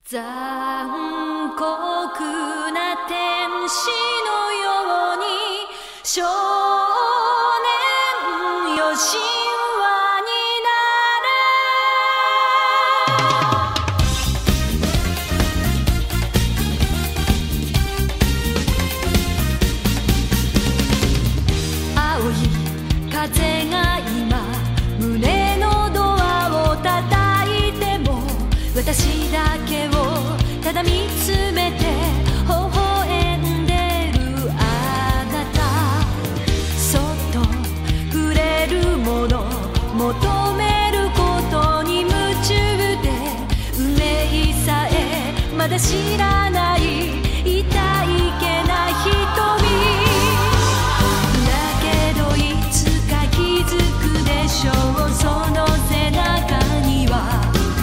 残酷な天使のように少年よ神話になれ青い風が今胸のドアを叩いても私だけをただ見つめて微笑んでるあなたそっと触れるもの求めることに夢中で運命さえまだ知らない痛いけな瞳だけどいつか気づくでしょうその背中には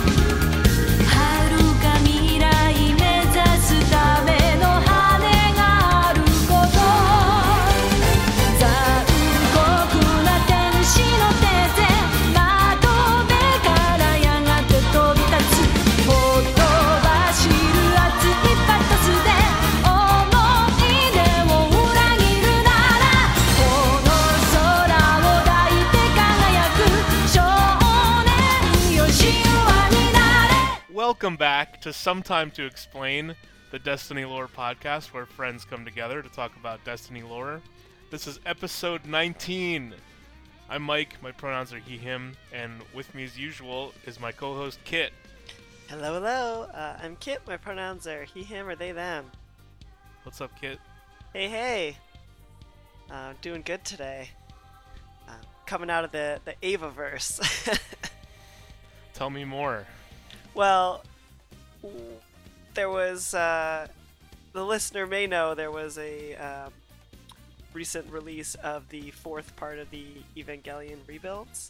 Welcome back to Sometime to Explain, the Destiny Lore podcast where friends come together to talk about Destiny lore. This is episode 19. I'm Mike, my pronouns are he, him, and with me as usual is my co-host Kit. Hello. I'm Kit, my pronouns are he, him, or they, them. What's up, Kit? Hey. Doing good today. Coming out of the Avaverse. Tell me more. Well, there was, the listener may know there was a recent release of the fourth part of the Evangelion rebuilds.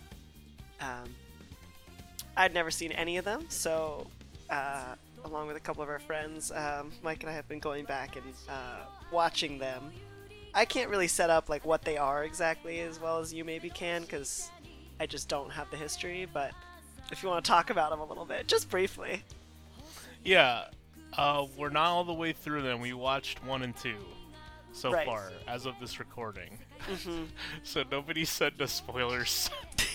I'd never seen any of them, so along with a couple of our friends, Mike and I have been going back and watching them. I can't really set up like what they are exactly as well as you maybe can, because I just don't have the history, but if you want to talk about them a little bit, just briefly. Yeah, we're not all the way through them. We watched 1 and 2 so far, as of this recording. Mm-hmm. So nobody sent us spoilers.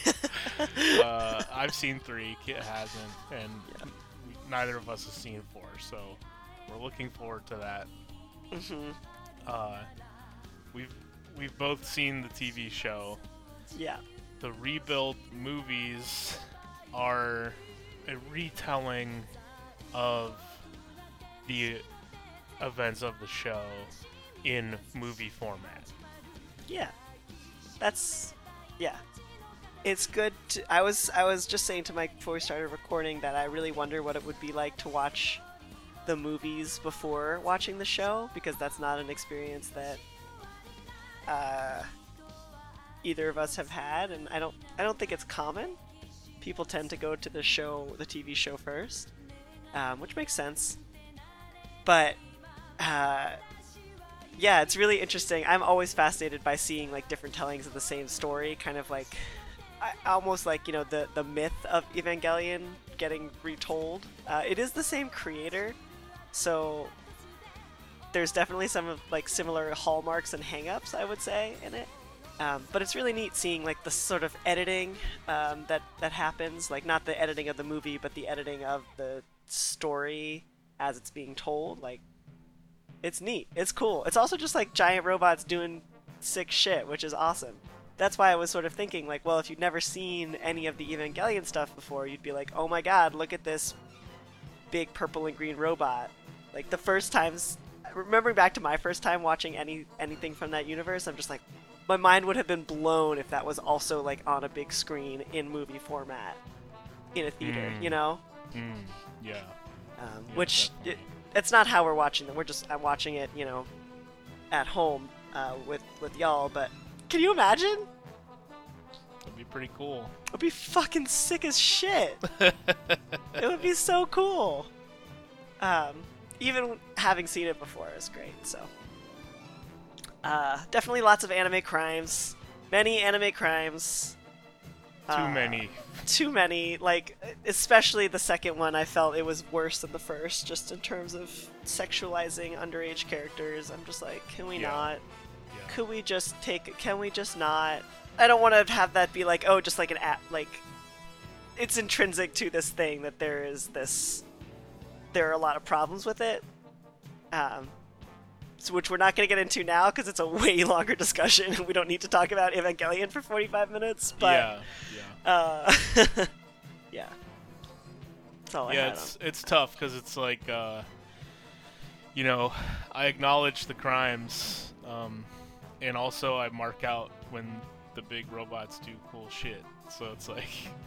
I've seen 3, Kit hasn't, and neither of us has seen 4, so we're looking forward to that. Mm-hmm. We've both seen the TV show. Yeah. The rebuild movies are a retelling of the events of the show in movie format. Yeah. It's good to, I was just saying to Mike before we started recording that I really wonder what it would be like to watch the movies before watching the show, because that's not an experience that either of us have had, and I don't think it's common. People tend to go to the TV show first, which makes sense. But yeah, it's really interesting. I'm always fascinated by seeing like different tellings of the same story, kind of like almost like, you know, the myth of Evangelion getting retold. It is the same creator, so there's definitely some of like similar hallmarks and hang-ups, I would say, in it. But it's really neat seeing like the sort of editing that happens, like not the editing of the movie, but the editing of the story as it's being told. Like, it's neat. It's cool. It's also just like giant robots doing sick shit, which is awesome. That's why I was sort of thinking, like, well, if you'd never seen any of the Evangelion stuff before, you'd be like, oh my god, look at this big purple and green robot. Like, the first times, remembering back to my first time watching anything from that universe, I'm just like, my mind would have been blown if that was also like on a big screen in movie format in a theater, you know? Yeah. Which it's not how we're watching them. I'm watching it, you know, at home with y'all. But can you imagine? It'd be pretty cool. It'd be fucking sick as shit. It would be so cool. Even having seen it before is great. So. Definitely lots of anime crimes. Many anime crimes. Too many. Too many. Like, especially the second one, I felt it was worse than the first, just in terms of sexualizing underage characters. I'm just like, can we not? Yeah. Could we just can we just not? I don't want to have that be like, oh, just like an app, like, it's intrinsic to this thing that there are a lot of problems with it. So which we're not going to get into now because it's a way longer discussion and we don't need to talk about Evangelion for 45 minutes, but yeah. Yeah. That's all I Yeah, had it's tough because it's like, you know, I acknowledge the crimes, and also I mark out when the big robots do cool shit. So it's like,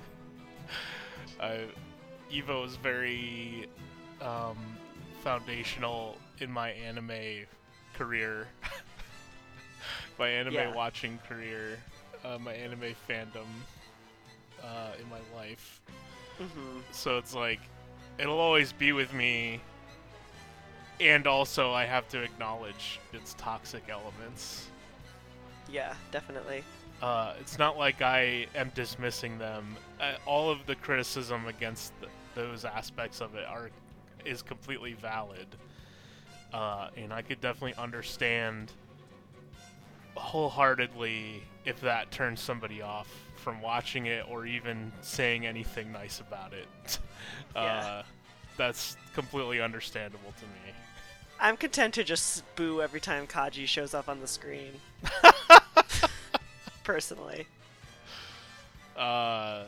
Evo is very foundational in my anime career, my anime watching career, my anime fandom in my life. Mm-hmm. So it's like, it'll always be with me, and also I have to acknowledge its toxic elements. Yeah, definitely. It's not like I am dismissing them. All of the criticism against those aspects of it is completely valid. And I could definitely understand wholeheartedly if that turns somebody off from watching it or even saying anything nice about it. That's completely understandable to me. I'm content to just boo every time Kaji shows up on the screen. Personally. Yeah.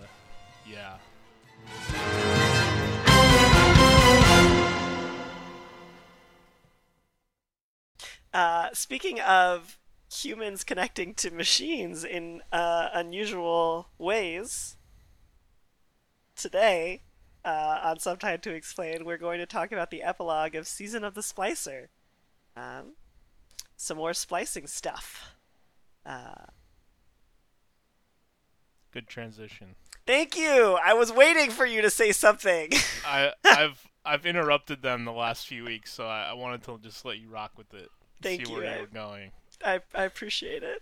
Speaking of humans connecting to machines in unusual ways, today, on Some Time to Explain, we're going to talk about the epilogue of Season of the Splicer. Some more splicing stuff. Good transition. Thank you! I was waiting for you to say something! I've interrupted them the last few weeks, so I wanted to just let you rock with it. Thank see you. Where you were going. I appreciate it.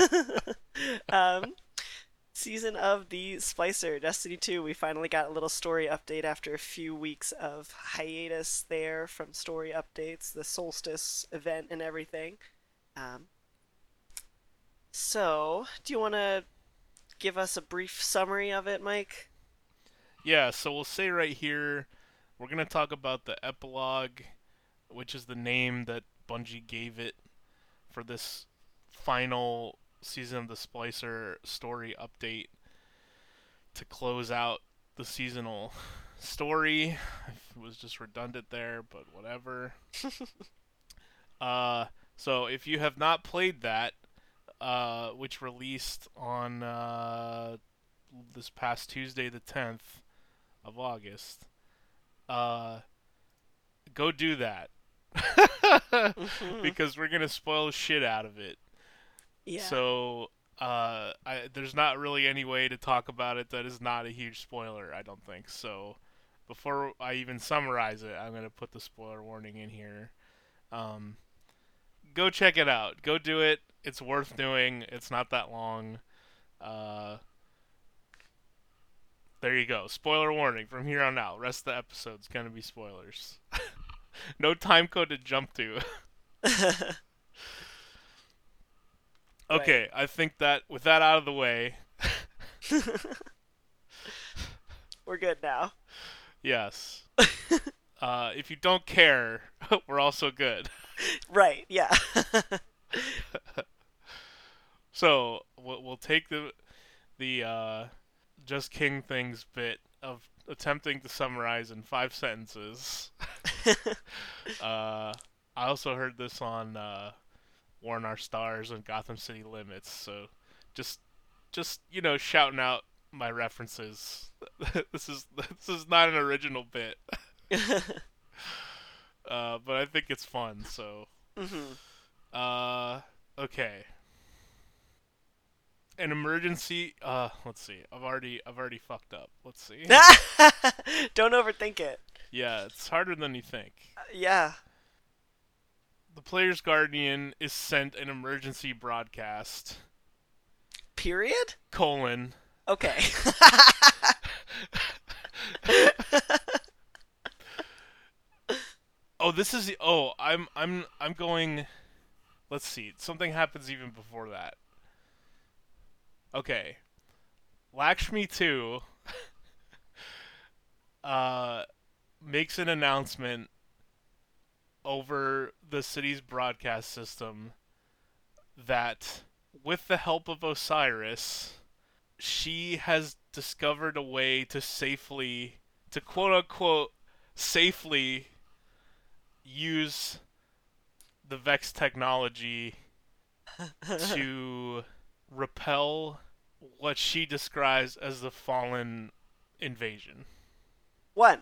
Season of the Splicer, Destiny 2. We finally got a little story update after a few weeks of hiatus there from story updates, the Solstice event and everything. So, do you want to give us a brief summary of it, Mike? Yeah, so we'll say right here, we're going to talk about the epilogue, which is the name that Bungie gave it for this final Season of the Splicer story update to close out the seasonal story. It was just redundant there, but whatever. So if you have not played that, which released on this past Tuesday the 10th of August, go do that. Because we're gonna spoil shit out of it. Yeah. So there's not really any way to talk about it that is not a huge spoiler, I don't think. So before I even summarize it, I'm gonna put the spoiler warning in here. Go check it out. Go do it. It's worth doing. It's not that long. There you go. Spoiler warning from here on out. Rest of the episode's gonna be spoilers. No time code to jump to. Okay, right. I think that with that out of the way... We're good now. Yes. If you don't care, we're also good. Right, yeah. So, we'll take the Just King Things bit of attempting to summarize in 5 sentences. I also heard this on War in Our Stars and Gotham City Limits, so just shouting out my references. This is not an original bit. But I think it's fun, so. Okay. An emergency. Let's see. I've already fucked up. Let's see. Don't overthink it. Yeah, it's harder than you think. Yeah. The player's guardian is sent an emergency broadcast. Period? Colon. Okay. Oh, this is the. Oh, I'm going. Let's see. Something happens even before that. Okay, Lakshmi 2 uh makes an announcement over the city's broadcast system that, with the help of Osiris, she has discovered a way to safely, to quote unquote, safely use the Vex technology to repel what she describes as the Fallen invasion. One.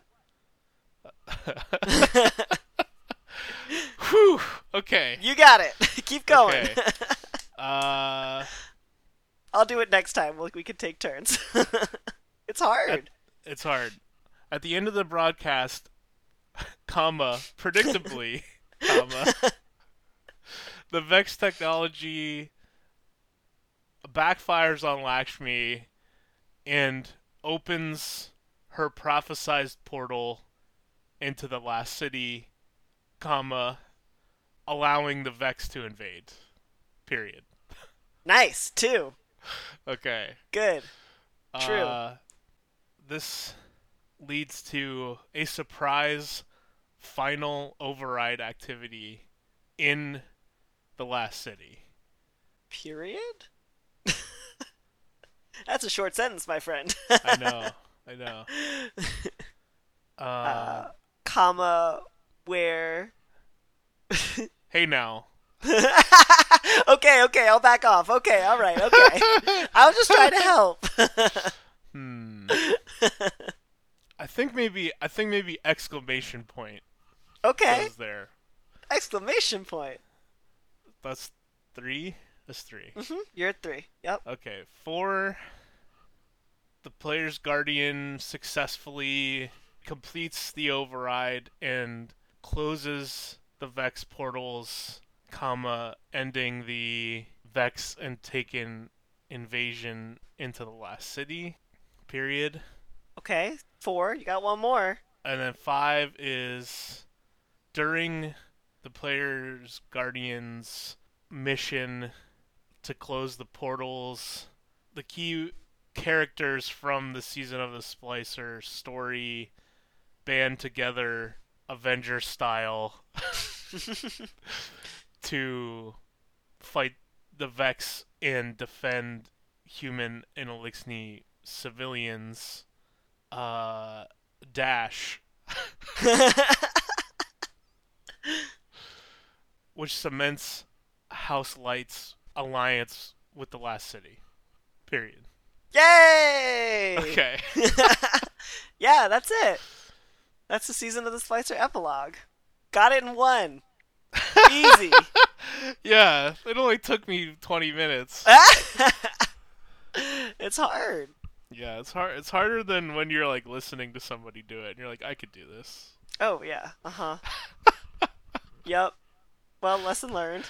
Whew. Okay. You got it. Keep going. Okay. Uh, I'll do it next time. We can take turns. It's hard. it's hard. At the end of the broadcast, comma, predictably, comma, the Vex technology backfires on Lakshmi and opens her prophesized portal into the last city, comma, allowing the Vex to invade. Period. Nice. 2. Okay. Good. True. This leads to a surprise final override activity in the last city. Period? That's a short sentence, my friend. I know. Comma, where... Hey now. Okay, I'll back off. Okay, alright, okay. I was just trying to help. I think maybe exclamation point Okay, goes there. exclamation point. That's 3? That's 3. You're at 3. Yep. Okay, 4. The player's guardian successfully completes the override and closes the Vex portals, comma, ending the Vex and Taken invasion into the last city. Period. Okay, 4. You got one more. And then 5 is during the player's guardian's mission to close the portals, the key characters from the Season of the Splicer story band together, Avenger style, to fight the Vex and defend human and Elixni civilians. Dash. Which cements House Light's alliance with the last city. Period. Yay! Okay. Yeah, that's it. That's the Season of the Splicer epilogue. Got it in 1. Easy. Yeah, it only took me 20 minutes. It's hard. Yeah, it's hard. It's harder than when you're like listening to somebody do it and you're like, I could do this. Oh, yeah. Uh-huh. Yep. Well, lesson learned.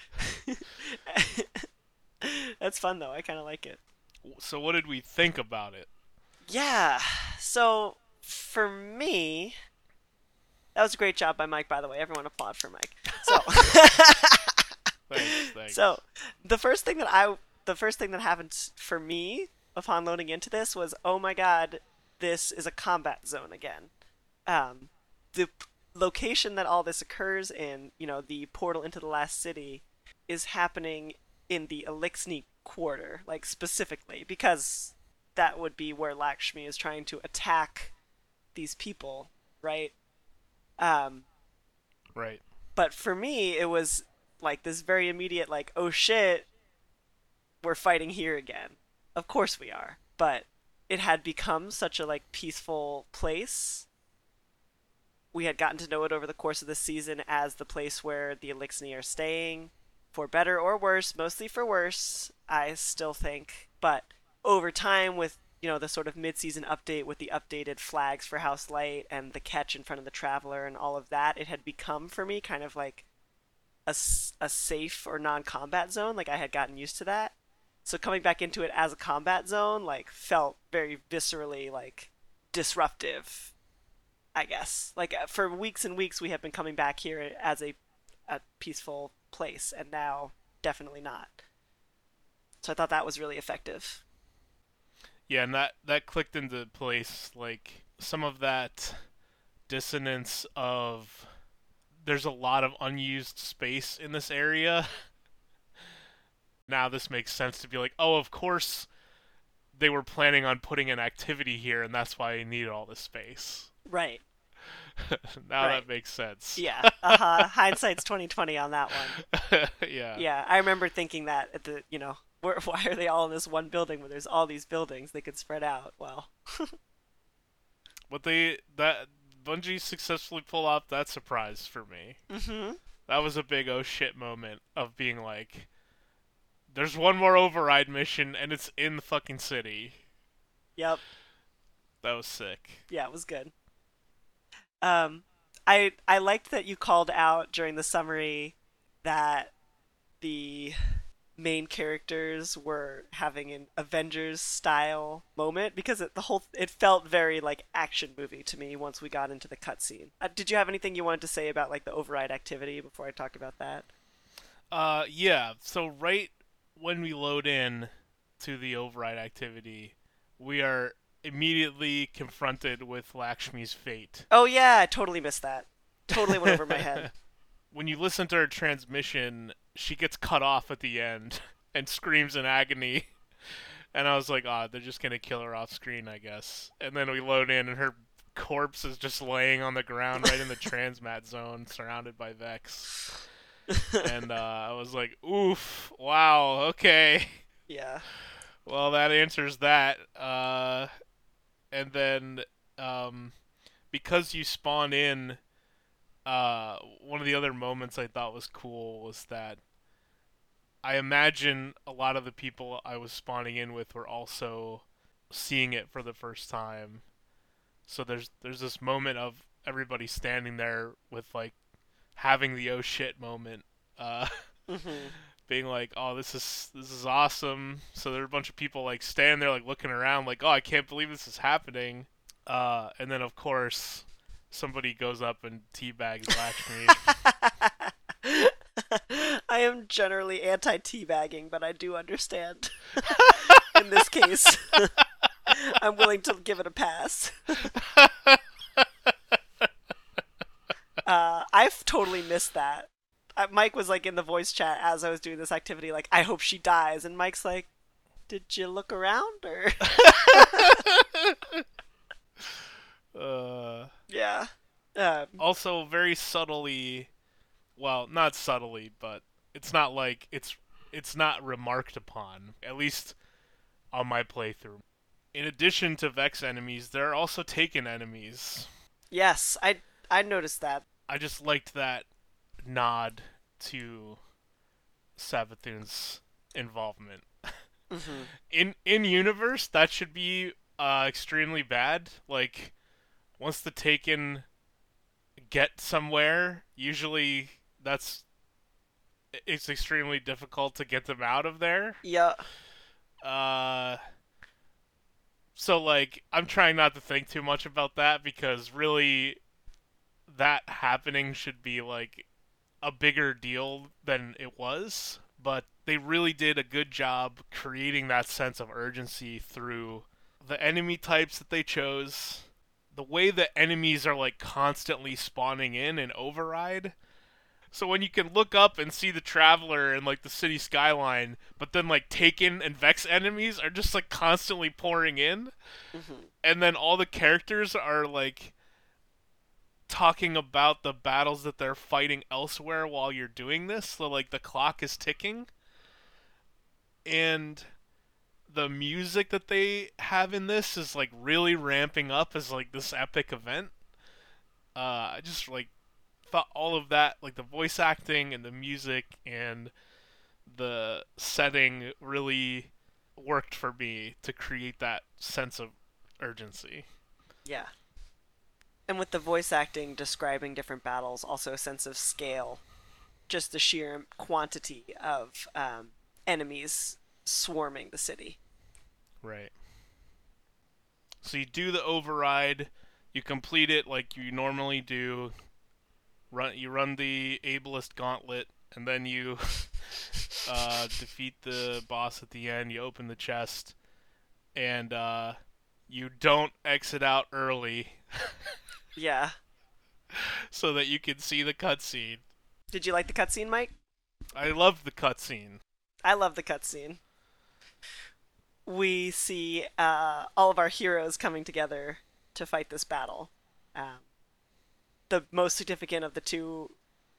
That's fun, though. I kind of like it. So what did we think about it? Yeah. So, for me... That was a great job by Mike, by the way. Everyone applaud for Mike. So... Thanks. So, the first thing that happened for me upon loading into this was, oh my god, this is a combat zone again. The location that all this occurs in, the portal into the last city, is happening in the Elixni quarter, like specifically, because that would be where Lakshmi is trying to attack these people, right? Right. But for me, it was like this very immediate, like, oh shit, we're fighting here again. Of course we are. But it had become such a, like, peaceful place. We had gotten to know it over the course of the season as the place where the Elixni are staying, for better or worse, mostly for worse, I still think. But over time, with, the sort of mid-season update with the updated flags for House Light and the catch in front of the Traveler and all of that, it had become, for me, kind of like a safe or non-combat zone. Like, I had gotten used to that. So coming back into it as a combat zone, like, felt very viscerally, like, disruptive, I guess. Like, for weeks and weeks, we have been coming back here as a peaceful place, and now definitely not. So I thought that was really effective. Yeah, and that clicked into place. Like some of that dissonance of there's a lot of unused space in this area. Now this makes sense to be like, oh, of course they were planning on putting an activity here, and that's why they needed all this space. Right. Now Right. that makes sense. Yeah. Hindsight's 2020 on that one. Yeah. Yeah, I remember thinking that at the, why are they all in this one building when there's all these buildings they could spread out? Well, But Bungie successfully pulled off that surprise for me. mm-hmm. That was a big oh shit moment of being like, there's one more override mission and it's in the fucking city. Yep. That was sick. Yeah, it was good. I liked that you called out during the summary that the main characters were having an Avengers style moment because it felt very like action movie to me once we got into the cutscene. Did you have anything you wanted to say about like the override activity before I talk about that? Yeah. So right when we load in to the override activity, we are immediately confronted with Lakshmi's fate. Oh yeah, I totally missed that. Totally went over my head. When you listen to her transmission, she gets cut off at the end and screams in agony. And I was like, they're just going to kill her off screen, I guess. And then we load in and her corpse is just laying on the ground right in the transmat zone surrounded by Vex. And I was like, oof, wow, okay. Yeah. Well, that answers that. And then because you spawn in, one of the other moments I thought was cool was that I imagine a lot of the people I was spawning in with were also seeing it for the first time. So there's this moment of everybody standing there with like having the oh shit moment, Mm-hmm. being like, oh, this is awesome. So there are a bunch of people like standing there like looking around like, oh, I can't believe this is happening. And then of course somebody goes up and teabags Lakshmi. I am generally anti-teabagging, but I do understand. In this case, I'm willing to give it a pass. I've totally missed that. Mike was like in the voice chat as I was doing this activity, like, I hope she dies. And Mike's like, did you look around? Or yeah. Also, very subtly, well, not subtly, but it's not like it's not remarked upon, at least on my playthrough. In addition to Vex enemies, there are also Taken enemies. Yes, I noticed that. I just liked that nod to Savathun's involvement. Mm-hmm. In universe, that should be extremely bad. Like, once the Taken get somewhere, usually it's extremely difficult to get them out of there. Yeah. So like I'm trying not to think too much about that because really that happening should be like a bigger deal than it was, but they really did a good job creating that sense of urgency through the enemy types that they chose. The way the enemies are like constantly spawning in Override. So when you can look up and see the Traveler and like the city skyline, but then like Taken and Vex enemies are just like constantly pouring in. Mm-hmm. And then all the characters are like talking about the battles that they're fighting elsewhere while you're doing this. So like the clock is ticking. And the music that they have in this is like really ramping up as like this epic event. I just like thought all of that, like the voice acting and the music and the setting really worked for me to create that sense of urgency. Yeah. And with the voice acting describing different battles, also a sense of scale. Just the sheer quantity of enemies swarming the city. Right. So you do the override, you complete it like you normally do. You run the ableist gauntlet, and then you defeat the boss at the end. You open the chest, and you don't exit out early, Yeah. so that you can see the cutscene. Did you like the cutscene, Mike? I love the cutscene. I love the cutscene. We see all of our heroes coming together to fight this battle. The most significant of the two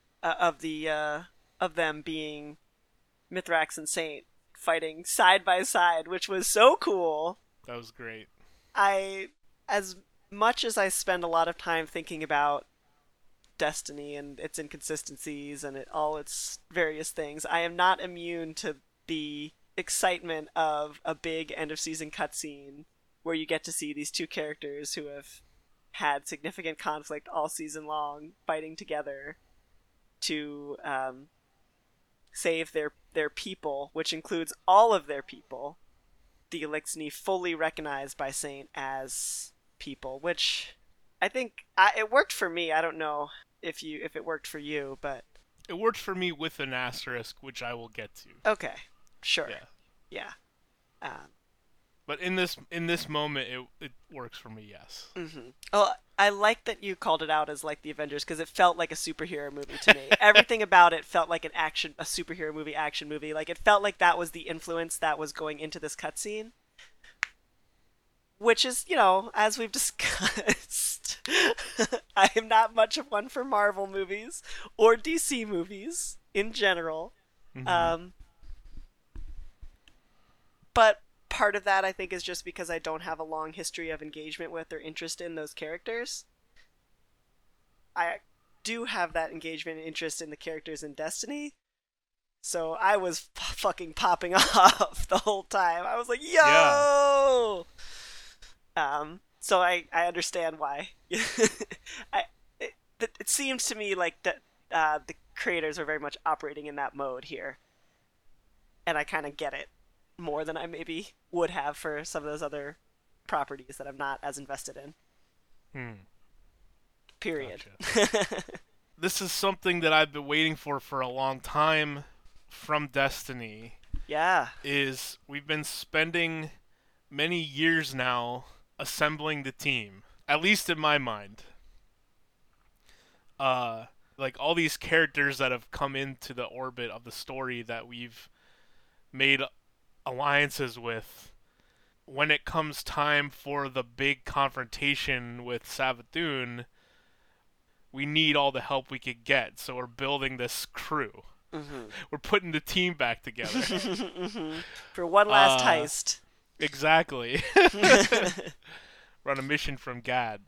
of them being Mithrax and Saint fighting side by side, which was so cool. That was great. As much as I spend a lot of time thinking about Destiny and its inconsistencies and all its various things, I am not immune to the excitement of a big end of season cutscene where you get to see these two characters who have had significant conflict all season long fighting together to save their people, which includes all of their people. The Eliksni fully recognized by Saint as people, which I think it worked for me. I don't know if it worked for you, but it worked for me with an asterisk, which I will get to. Okay, sure, yeah. But in this moment, it works for me. Yes. Mm-hmm. Oh, I like that you called it out as like the Avengers because it felt like a superhero movie to me. Everything about it felt like a superhero movie, action movie. Like it felt like that was the influence that was going into this cutscene. Which is, as we've discussed, I am not much of one for Marvel movies or DC movies in general. Mm-hmm. But part of that, I think, is just because I don't have a long history of engagement with or interest in those characters. I do have that engagement and interest in the characters in Destiny. So I was fucking popping off the whole time. I was like, yo! Yeah. So I understand why. It seems to me like that the creators are very much operating in that mode here. And I kind of get it more than I maybe would have for some of those other properties that I'm not as invested in. Period. Gotcha. This is something that I've been waiting for a long time from Destiny. Yeah. Is we've been spending many years now assembling the team, at least in my mind. Like all these characters that have come into the orbit of the story that we've made alliances with, when it comes time for the big confrontation with Savathun, we need all the help we could get. So we're building this crew. Mm-hmm. We're putting the team back together. Mm-hmm. For one last heist. Exactly. We're on a mission from Gad.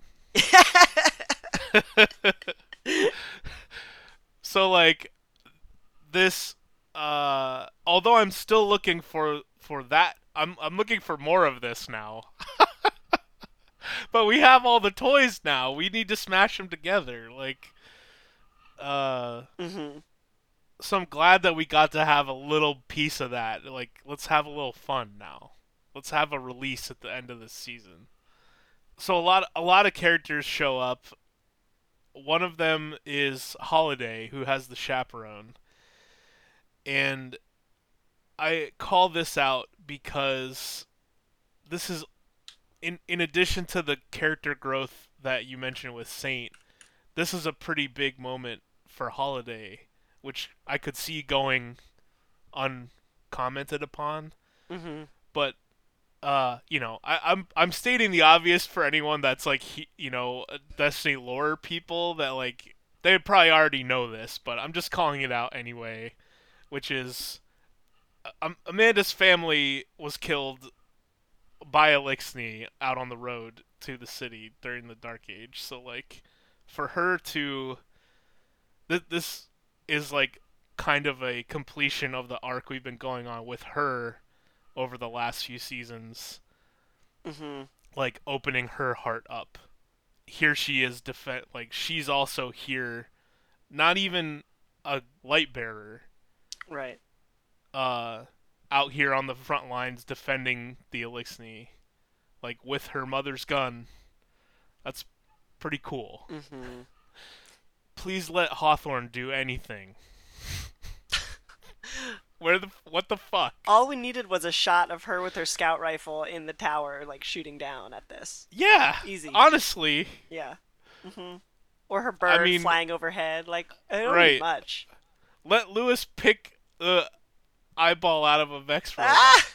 So like this although I'm still looking for that, I'm looking for more of this now. But we have all the toys now. We need to smash them together. Like Mm-hmm. So I'm glad that we got to have a little piece of that. Like, let's have a little fun now. Let's have a release at the end of this season. So a lot of characters show up. One of them is Holiday, who has the chaperone. And I call this out because this is in addition to the character growth that you mentioned with Saint, this is a pretty big moment for Holiday, which I could see going uncommented upon. Mm-hmm. But I'm stating the obvious for anyone that's like Destiny lore people that like they probably already know this, but I'm just calling it out anyway, which is Amanda's family was killed by Eliksni out on the road to the city during the Dark Age. So like for her to this is like kind of a completion of the arc we've been going on with her over the last few seasons. Mm-hmm. Like opening her heart up. Here she is like she's also here, not even a light bearer. Right. out here on the front lines defending the Elixni, like with her mother's gun. That's pretty cool. Mm-hmm. Please let Hawthorne do anything. What the fuck? All we needed was a shot of her with her scout rifle in the tower, like shooting down at this. Yeah, Easy. Honestly. Yeah. Mm-hmm. Or her bird flying overhead. Like, it don't need much. Let Lewis pick the eyeball out of a Vex robot.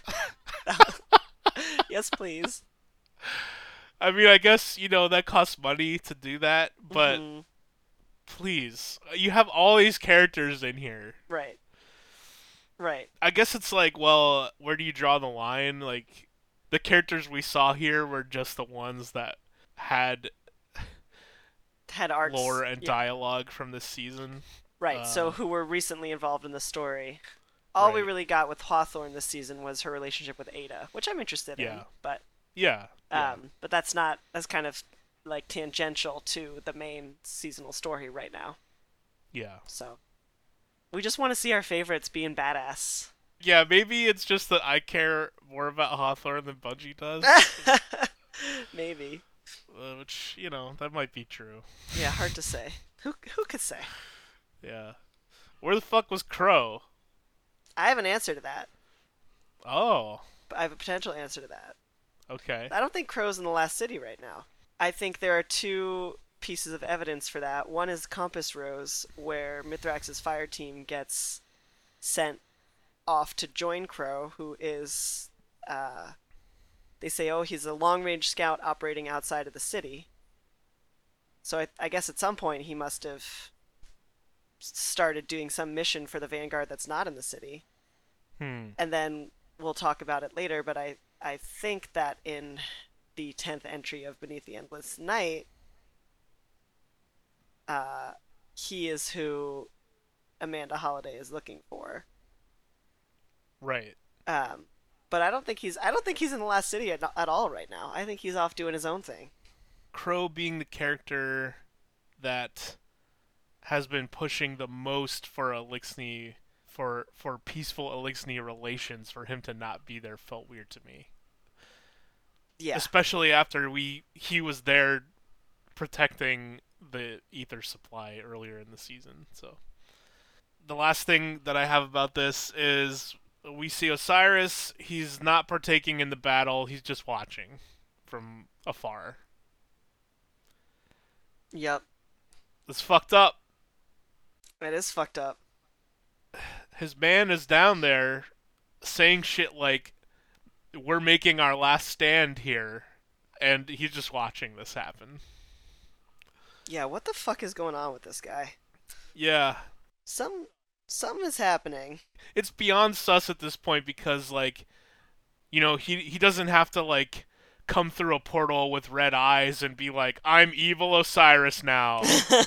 Yes, please. I mean, I guess, that costs money to do that, but please. You have all these characters in here. Right. I guess it's like, well, where do you draw the line? Like, the characters we saw here were just the ones that had arcs, lore and dialogue from this season. Right, so who were recently involved in the story. All we really got with Hawthorne this season was her relationship with Ada, which I'm interested in. But but that's kind of like tangential to the main seasonal story right now. Yeah. So we just want to see our favorites being badass. Yeah, maybe it's just that I care more about Hawthorne than Bungie does. Maybe. Which, that might be true. Yeah, hard to say. Who could say? Yeah. Where the fuck was Crow? I have an answer to that. Oh. I have a potential answer to that. Okay. I don't think Crow's in the Last City right now. I think there are two pieces of evidence for that. One is Compass Rose, where Mithrax's fire team gets sent off to join Crow, who is, they say, he's a long-range scout operating outside of the city. So I guess at some point he must have started doing some mission for the Vanguard that's not in the city. And then we'll talk about it later, but I think that in the 10th entry of Beneath the Endless Night, he is who Amanda Holiday is looking for. Right. But I don't think he's in the Last City at all right now. I think he's off doing his own thing. Crow being the character that has been pushing the most for Elixni, for peaceful Elixni relations, for him to not be there felt weird to me. Yeah. Especially after he was there protecting the ether supply earlier in the season. So the last thing that I have about this is we see Osiris. He's not partaking in the battle. He's just watching from afar. Yep. It's fucked up. It is fucked up. His man is down there saying shit like, we're making our last stand here, and he's just watching this happen. Yeah, what the fuck is going on with this guy? Yeah. Something is happening. It's beyond sus at this point because, he doesn't have to, come through a portal with red eyes and be like, I'm evil Osiris now.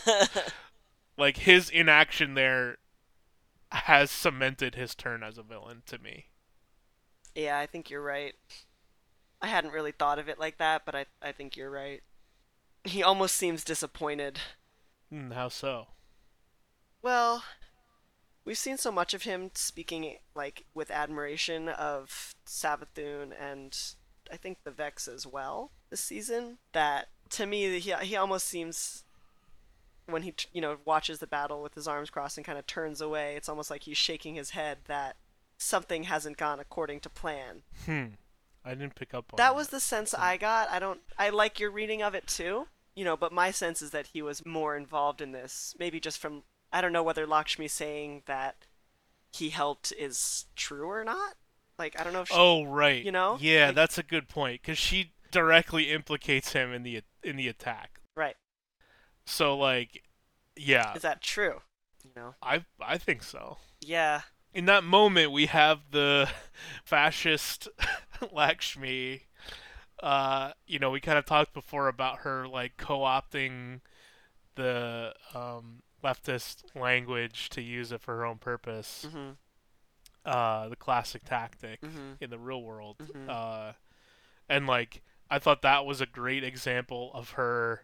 His inaction there has cemented his turn as a villain to me. Yeah, I think you're right. I hadn't really thought of it like that, but I think you're right. He almost seems disappointed. How so? Well, we've seen so much of him speaking, with admiration of Savathun and I think the Vex as well this season, that to me he almost seems, when he watches the battle with his arms crossed and kind of turns away, it's almost like he's shaking his head that something hasn't gone according to plan. I didn't pick up on that. That was the sense I got. I like your reading of it too, but my sense is that he was more involved in this, maybe just from, I don't know whether Lakshmi saying that he helped is true or not. I don't know if she, right. Yeah, that's a good point, because she directly implicates him in the attack. Right. So, yeah. Is that true? I think so. Yeah. In that moment, we have the fascist Lakshmi. We kind of talked before about her, co-opting the leftist language to use it for her own purpose. Mm-hmm. The classic tactic in the real world. Mm-hmm. And I thought that was a great example of her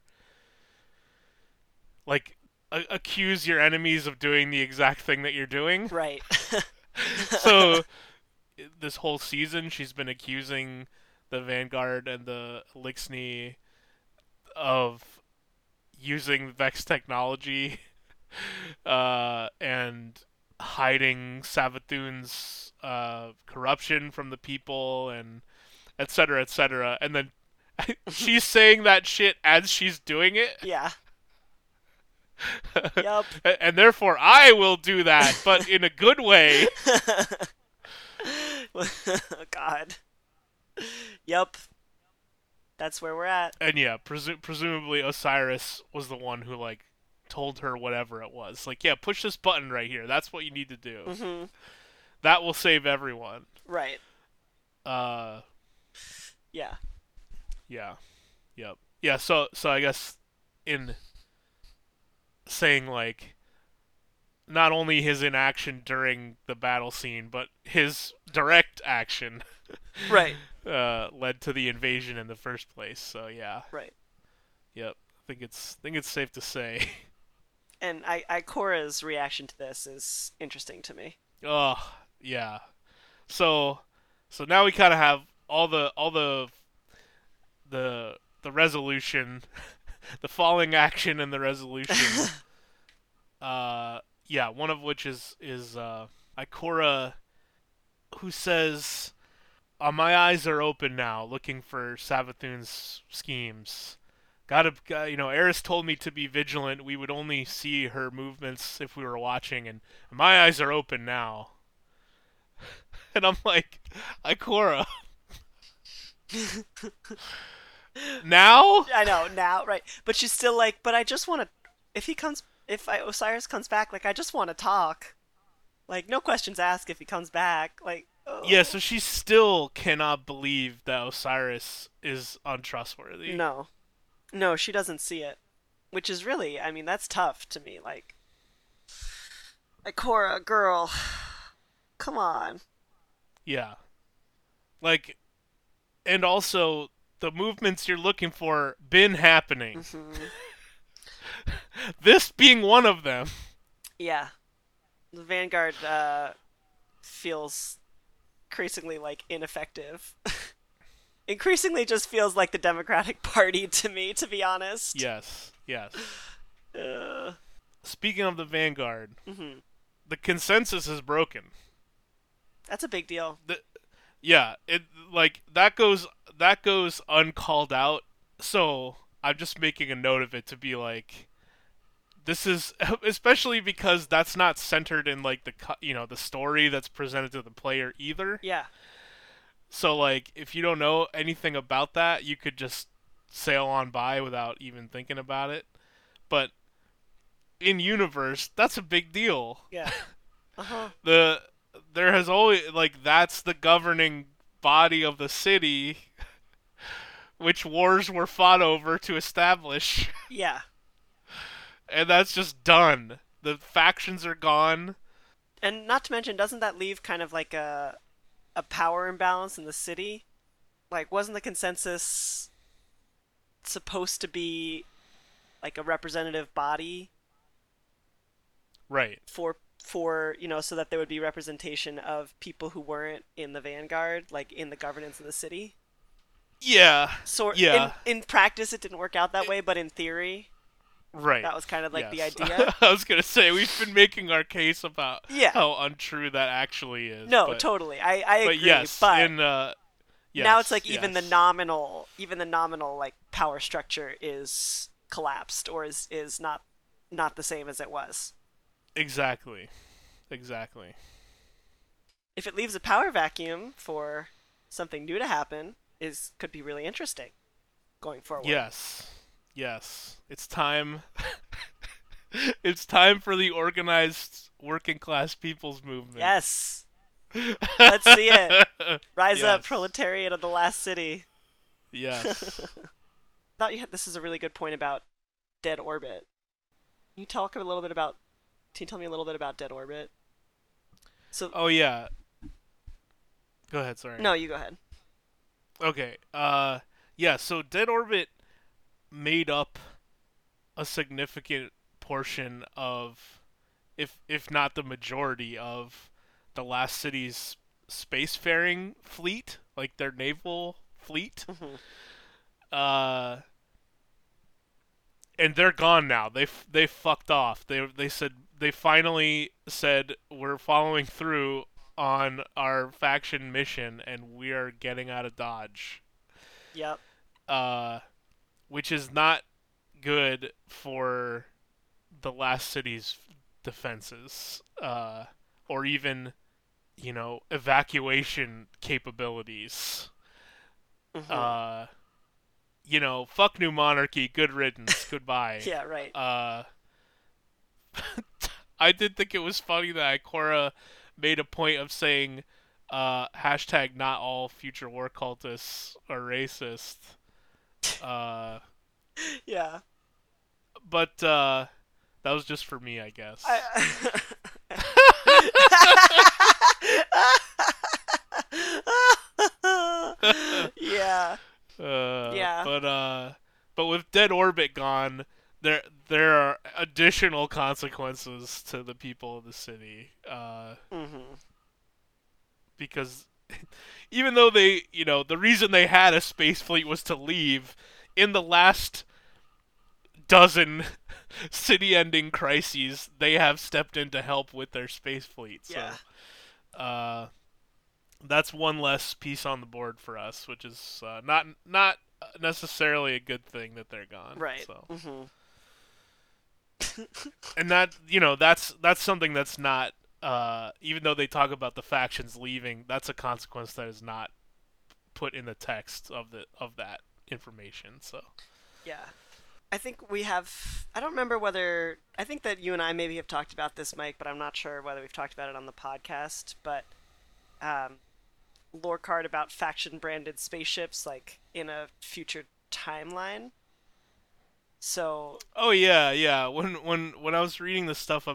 accuse your enemies of doing the exact thing that you're doing. Right. So this whole season she's been accusing the Vanguard and the Elixni of using Vex technology and hiding Savathun's corruption from the people and etc. etc. And then she's saying that shit as she's doing it. Yeah. Yup. And therefore I will do that, but in a good way. God. Yup. That's where we're at. And yeah, presumably Osiris was the one who like told her whatever it was. Like, yeah, push this button right here. That's what you need to do. Mm-hmm. That will save everyone. Right. Yeah. Yeah. Yep. Yeah, so I guess in saying like not only his inaction during the battle scene, but his direct action Right. led to the invasion in the first place. So yeah. Right. Yep. I think it's safe to say. And Ikora's reaction to this is interesting to me. Oh, yeah. So now we kind of have all the resolution, the falling action and the resolution. Yeah, one of which is Ikora, who says, my eyes are open now, looking for Savathun's schemes. Eris told me to be vigilant. We would only see her movements if we were watching, and my eyes are open now. And I'm like, Ikora. Now? I know, now, right. But she's still like, but I just want to, if Osiris comes back, like, I just want to talk. Like, no questions asked if he comes back. Like, oh. Yeah, so she still cannot believe that Osiris is untrustworthy. No, she doesn't see it. Which is really, I mean, that's tough to me. Like, Ikora, girl, come on. Yeah. Like, and also, the movements you're looking for been happening. Mm-hmm. This being one of them. Yeah. The Vanguard feels increasingly, like, ineffective. Increasingly just feels like the Democratic Party to me, to be honest. Yes. Speaking of the Vanguard, the consensus is broken. That's a big deal. That goes uncalled out. So I'm just making a note of it to be like, this is especially because that's not centered in like the story that's presented to the player either. Yeah. So like, if you don't know anything about that, you could just sail on by without even thinking about it. But in universe, that's a big deal. Yeah. Uh-huh. There has always, like, that's the governing body of the city, which wars were fought over to establish. Yeah. And that's just done. The factions are gone. And not to mention, doesn't that leave kind of like a power imbalance in the city? Like, wasn't the consensus supposed to be like a representative body? Right. For so that there would be representation of people who weren't in the Vanguard, like in the governance of the city. Yeah. Yeah. In practice, it didn't work out that way, but in theory, right. That was kind of like yes. the idea. I was gonna say we've been making our case about yeah. how untrue that actually is. No, totally. I agree. But yes, yes, now it's like yes. even the nominal like power structure is collapsed or is not the same as it was. Exactly. If it leaves a power vacuum for something new to happen, could be really interesting going forward. Yes. It's time. It's time for the organized working class people's movement. Yes. Let's see it. Rise yes. up, proletariat of the last city. Yes. I thought this is a really good point about Dead Orbit. Can you tell me a little bit about Dead Orbit? So. Oh yeah. Go ahead. Sorry. No, you go ahead. Okay. Yeah. So Dead Orbit made up a significant portion of, if not the majority of, the Last City's spacefaring fleet, like their naval fleet. Mhm. Uh, and they're gone now. They fucked off. They said they finally said we're following through on our faction mission and we are getting out of Dodge. Yep. Which is not good for the last city's defenses, or even evacuation capabilities. Mhm. Fuck New Monarchy, good riddance, goodbye. Yeah, right. I did think it was funny that Ikora made a point of saying, hashtag not all future war cultists are racist. Uh, Yeah. but that was just for me, I guess. Yeah. Yeah. But with Dead Orbit gone, there are additional consequences to the people of the city. Mhm. Because even though the reason they had a space fleet was to leave, in the last dozen city-ending crises, they have stepped in to help with their space fleet. So, Yeah. that's one less piece on the board for us, which is not necessarily a good thing that they're gone. Right. So, Mhm. and that's something that's not. Even though they talk about the factions leaving, that's a consequence that is not put in the text of that information. So, Yeah. I think we have. I don't remember whether. I think that you and I maybe have talked about this, Mike, but I'm not sure whether we've talked about it on the podcast. But um, lore card about faction branded spaceships, like in a future timeline. So. oh yeah. When I was reading the stuff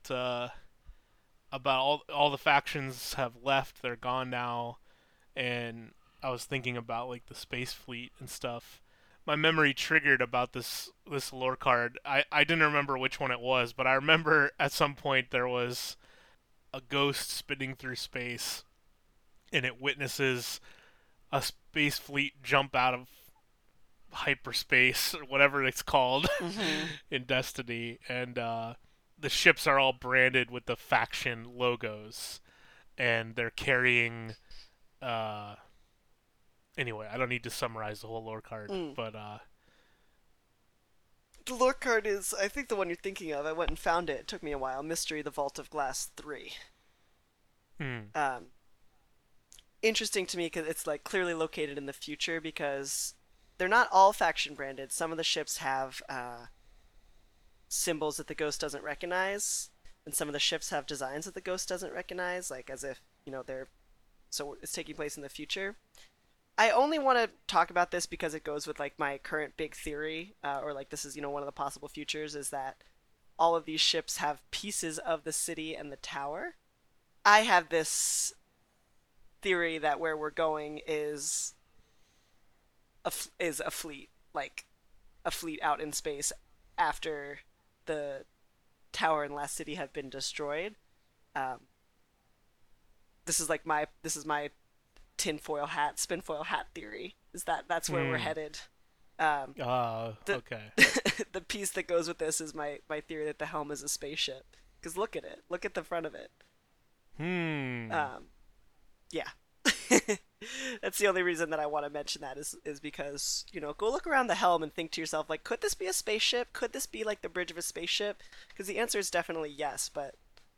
about all the factions have left, they're gone now, and I was thinking about like the space fleet and stuff. My memory triggered about this lore card. I didn't remember which one it was, but I remember at some point there was a ghost spinning through space, and it witnesses a space fleet jump out of hyperspace or whatever it's called Mhm. in Destiny, and the ships are all branded with the faction logos, and they're carrying. Uh, anyway, I don't need to summarize the whole lore card, Mm. but The lore card is, I think, the one you're thinking of. I went and found it. It took me a while. Mystery: The Vault of Glass 3. hmm. Um, Interesting to me because it's like clearly located in the future because they're not all faction branded. Some of the ships have symbols that the ghost doesn't recognize, and some of the ships have designs that the ghost doesn't recognize, like as if they're so it's taking place in the future. I only want to talk about this because it goes with like my current big theory, or like this is one of the possible futures is that all of these ships have pieces of the city and the tower. I have this theory that where we're going is a fleet, like a fleet out in space after the tower and Last City have been destroyed. Um, this is my spinfoil hat theory. Is that's where we're headed. Okay. The piece that goes with this is my theory that the helm is a spaceship. Because look at it. Look at the front of it. Hmm. Yeah. That's the only reason that I want to mention that is because, go look around the helm and think to yourself, like, could this be a spaceship? Could this be like the bridge of a spaceship? Because the answer is definitely yes, but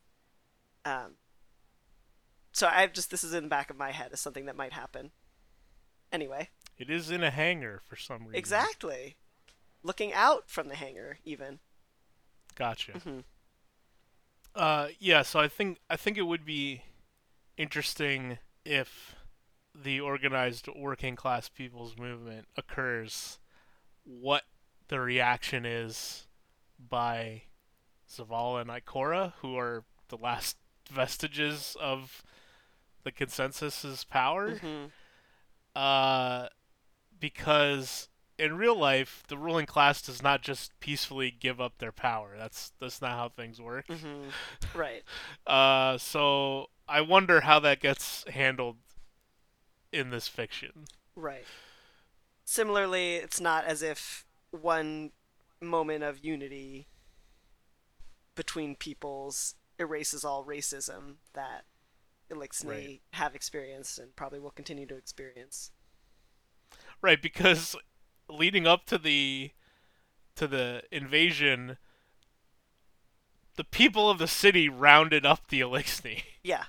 so this is in the back of my head as something that might happen. Anyway. It is in a hangar for some reason. Exactly. Looking out from the hangar, even. Gotcha. Mm-hmm. Yeah. So I think it would be interesting if the organized working class people's movement occurs, what the reaction is by Zavala and Ikora, who are the last vestiges of the consensus's power. Mm-hmm. Because in real life, the ruling class does not just peacefully give up their power. That's not how things work. Right. So I wonder how that gets handled in this fiction. Right. Similarly, it's not as if one moment of unity between peoples erases all racism that Elixni Right. have experienced and probably will continue to experience. Right, because leading up to the invasion, the people of the city rounded up the Elixni, Yeah.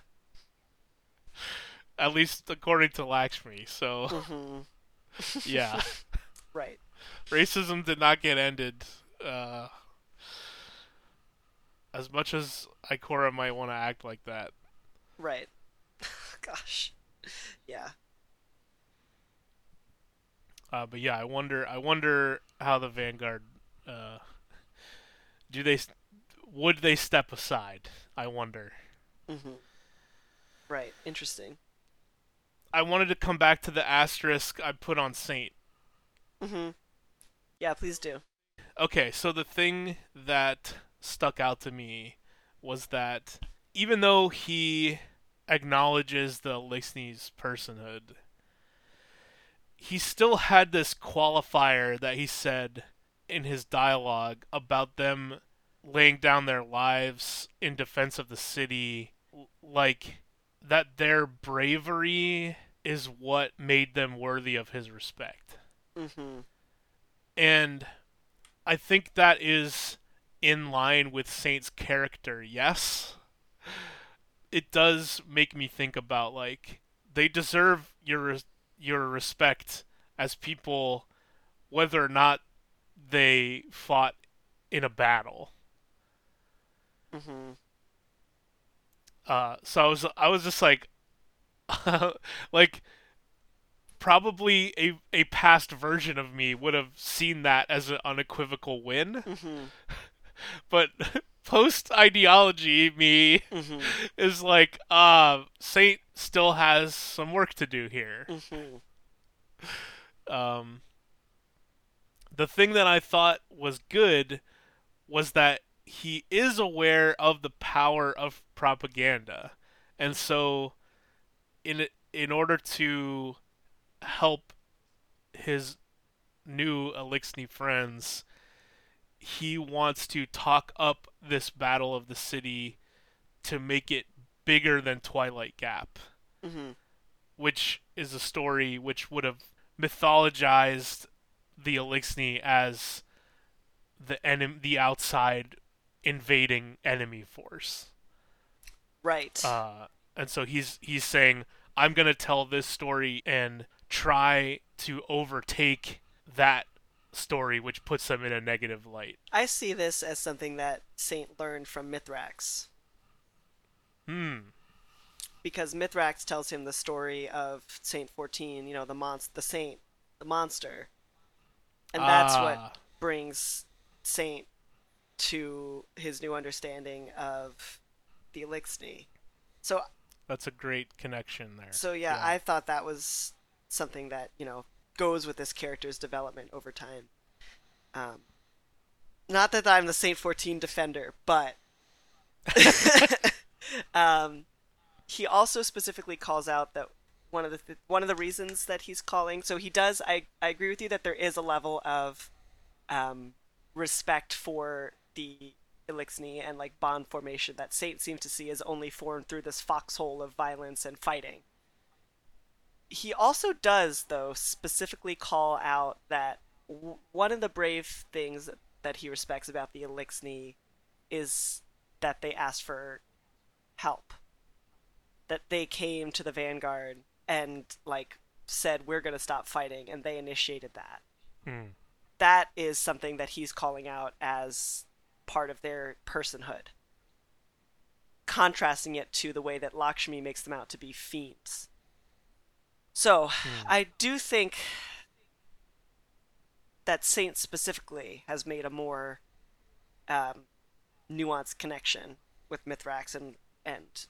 at least according to Lakshmi. So, Mm-hmm. yeah, Right. racism did not get ended. As much as Ikora might want to act like that. Right. Gosh. Yeah. But yeah, I wonder how the Vanguard do they would they step aside? I wonder. Mm-hmm. Right. Interesting. I wanted to come back to the asterisk I put on Saint. Mm-hmm. Yeah, please do. Okay, so the thing that stuck out to me was that even though he acknowledges the Elixni's personhood, he still had this qualifier that he said in his dialogue about them laying down their lives in defense of the city, like that their bravery is what made them worthy of his respect. Mm-hmm. And I think that is in line with Saint's character, yes. It does make me think about, like, they deserve your respect as people, whether or not they fought in a battle. Mm-hmm. So I was just like, like probably a past version of me would have seen that as an unequivocal win, Mm-hmm. but post ideology me Mm-hmm. is like, Saint still has some work to do here. Mm-hmm. Um, the thing that I thought was good was that he is aware of the power of propaganda, and so in order to help his new Elixni friends, he wants to talk up this battle of the city to make it bigger than Twilight Gap, Mm-hmm. which is a story which would have mythologized the Elixni as the outside invading enemy force. Right. And so he's saying, I'm gonna tell this story and try to overtake that story, which puts them in a negative light. I see this as something that Saint learned from Mithrax, because Mithrax tells him the story of Saint 14, the saint, the monster, and that's what Ah, brings Saint to his new understanding of the Elixni. So, that's a great connection there. so yeah, I thought that was something that goes with this character's development over time. Um, Not that I'm the Saint 14 defender, but um, he also specifically calls out that one of the reasons that he's calling. So he does. I agree with you that there is a level of respect for the Elixni and like bond formation that Saint seems to see as only formed through this foxhole of violence and fighting. He also does, though, specifically call out that one of the brave things that he respects about the Elixni is that they asked for help. That they came to the Vanguard and like said we're going to stop fighting, and they initiated that. Hmm. That is something that he's calling out as part of their personhood, contrasting it to the way that Lakshmi makes them out to be fiends. So, I do think that Saint specifically has made a more nuanced connection with Mithrax and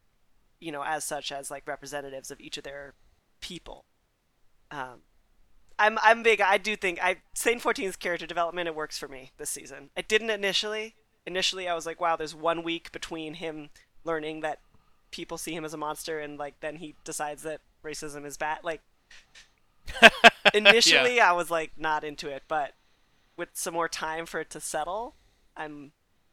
as such as like representatives of each of their people. I'm big. I do think Satan 14's character development, it works for me this season. It didn't initially. Initially, I was like, wow, there's 1 week between him learning that people see him as a monster and like then he decides that racism is bad. Like initially, I was like not into it, but with some more time for it to settle, I'm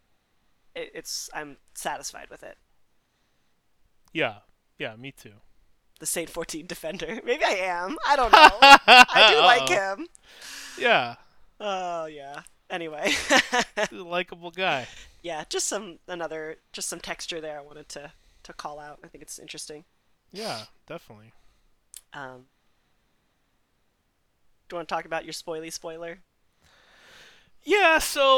satisfied with it. Yeah, me too. The Saint 14 defender. Maybe I am. I don't know. I do like him. Yeah. Oh yeah. Anyway. He's a likable guy. Yeah, just some texture there I wanted to call out. I think it's interesting. Yeah, definitely. Do you want to talk about your spoiler? Yeah, so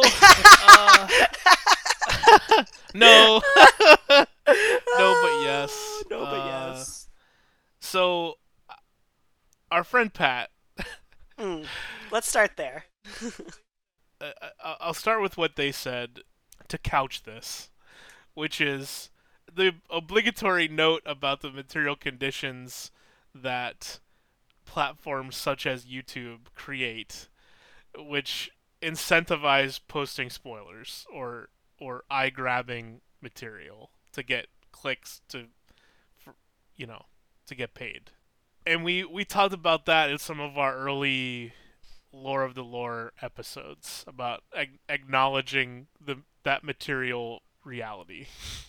no. No, but yes. No, but yes. So our friend Pat. Let's start there. I'll start with what they said to couch this, which is the obligatory note about the material conditions that platforms such as YouTube create, which incentivize posting spoilers or eye-grabbing material to get clicks to get paid. And we talked about that in some of our early Lore of the Lore episodes about acknowledging that material reality.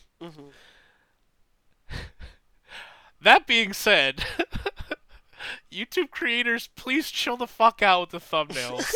Mm-hmm. That being said, YouTube creators, please chill the fuck out with the thumbnails.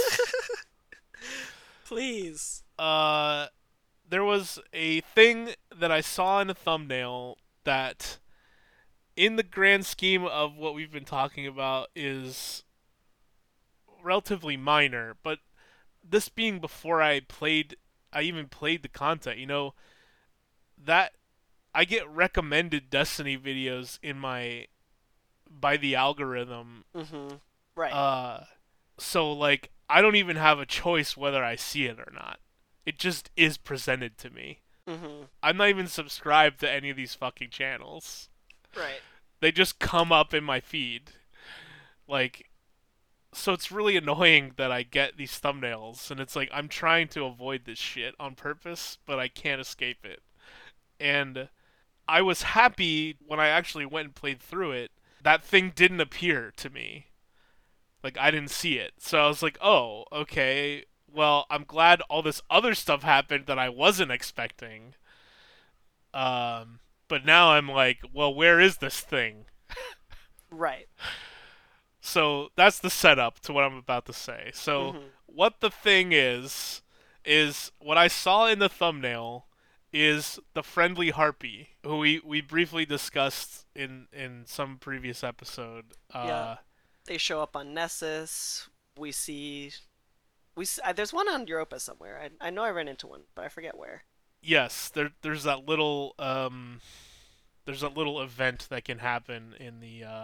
Please. There was a thing that I saw in a thumbnail that, in the grand scheme of what we've been talking about, is relatively minor, but this being before I even played the content, that I get recommended Destiny videos by the algorithm. Mm-hmm. Right. So like I don't even have a choice whether I see it or not. It just is presented to me. Mm-hmm. I'm not even subscribed to any of these fucking channels. Right. They just come up in my feed. So it's really annoying that I get these thumbnails, and it's like I'm trying to avoid this shit on purpose, but I can't escape it. And I was happy when I actually went and played through it. That thing didn't appear to me. Like, I didn't see it. So I was like, oh, okay. Well, I'm glad all this other stuff happened that I wasn't expecting. But now I'm like, well, where is this thing? Right. So that's the setup to what I'm about to say. So what the thing is what I saw in the thumbnail is the friendly harpy, who we briefly discussed in some previous episode. Yeah. They show up on Nessus. We see there's one on Europa somewhere. I know I ran into one, but I forget where. Yes, there's that little event that can happen in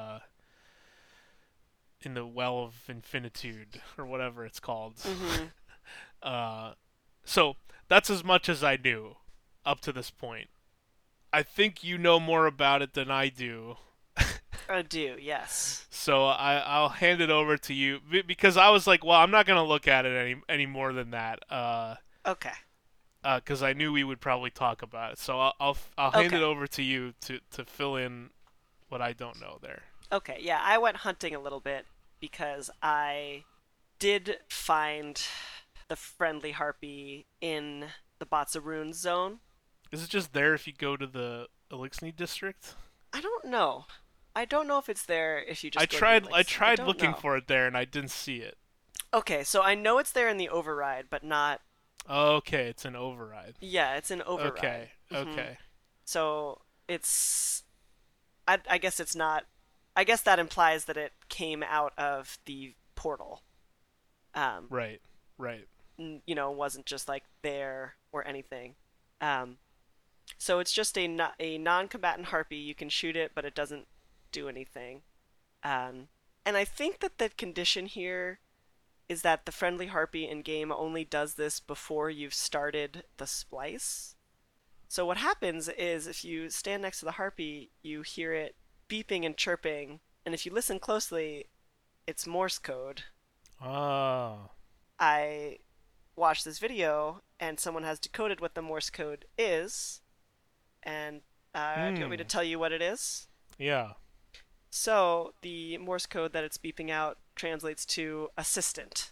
the Well of Infinitude or whatever it's called. Mm-hmm. So that's as much as I knew up to this point. I think you know more about it than I do. I do, yes. So I'll hand it over to you because I was like, well, I'm not gonna look at it any more than that. Okay. Because I knew we would probably talk about it. So I'll hand it over to you to fill in what I don't know there. Okay, yeah, I went hunting a little bit because I did find the friendly harpy in the Batsa zone. Is it just there if you go to the Elixni district? I don't know. I don't know if it's there if you just I tried looking know. for it there and I didn't see it. Okay, so I know it's there in the override, but not... Okay, it's an override. Yeah, it's an override. Okay, Mm-hmm. okay. So it's... I guess it's not... I guess that implies that it came out of the portal. Right. Wasn't just like there or anything. So it's just a non-combatant harpy. You can shoot it, but it doesn't do anything. And I think that the condition here is that the friendly harpy in game only does this before you've started the splice. So what happens is if you stand next to the harpy, you hear it beeping and chirping, and if you listen closely, it's Morse code. Ah. I watched this video, and someone has decoded what the Morse code is. And do you want me to tell you what it is? Yeah. So, the Morse code that it's beeping out translates to assistant.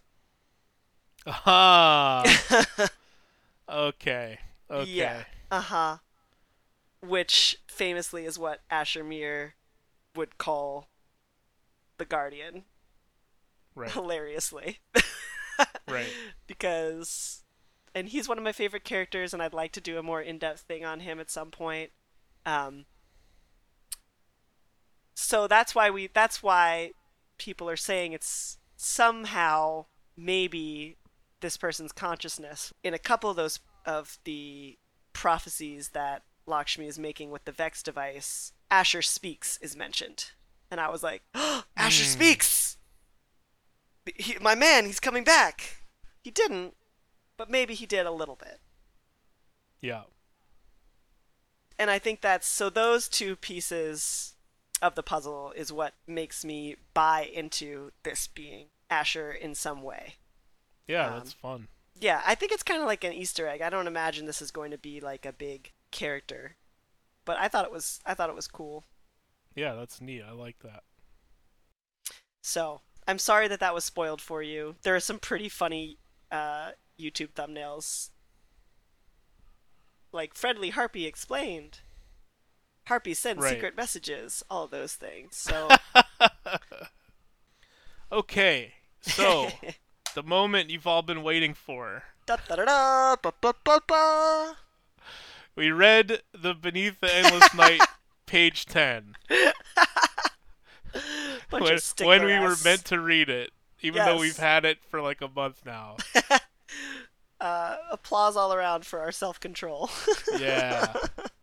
Ah. Okay. Okay. Yeah. Uh-huh. Which famously is what Asher Mir would call the Guardian. Right. Hilariously. Right. Because, and he's one of my favorite characters, and I'd like to do a more in-depth thing on him at some point. So that's why people are saying it's somehow maybe this person's consciousness. In a couple of the prophecies that Lakshmi is making with the Vex device, Asher speaks is mentioned. And I was like, oh, Asher speaks! My man, he's coming back! He didn't, but maybe he did a little bit. Yeah. And I think so those two pieces of the puzzle is what makes me buy into this being Asher in some way. Yeah, that's fun. Yeah, I think it's kind of like an Easter egg. I don't imagine this is going to be like a big character, but I thought it was cool. Yeah, that's neat. I like that. So I'm sorry that was spoiled for you. There are some pretty funny YouTube thumbnails, like Friendly Harpy Explained. Harpy sends secret messages. All of those things. So. Okay, so the moment you've all been waiting for. Da, da, da, da, ba, ba, ba, ba. We read the Beneath the Endless Night, page 10. When we were meant to read it, even though we've had it for like a month now. Applause all around for our self-control. Yeah.